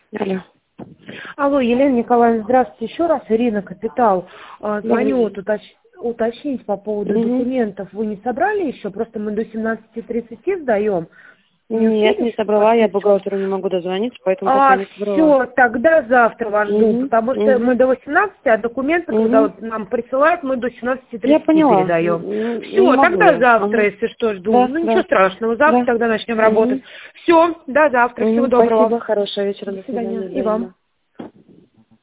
Алло. Алло, Елена Николаевна, здравствуйте еще раз. Ирина, Капитал. Звоню вот уточнить по поводу документов. Вы не собрали еще? Просто мы до 17:30 сдаем. Нет, не собрала, я бухгалтеру не могу дозвониться, поэтому пока не собрала. Все, тогда завтра вас жду, потому что мы до 18, а документы, когда вот нам присылают, мы до 17:30 передаем. Все, тогда завтра, если что, жду. Да, ничего страшного, завтра тогда начнем работать. Все, до завтра, всего доброго. Спасибо, хорошего вечера, До свидания. И вам.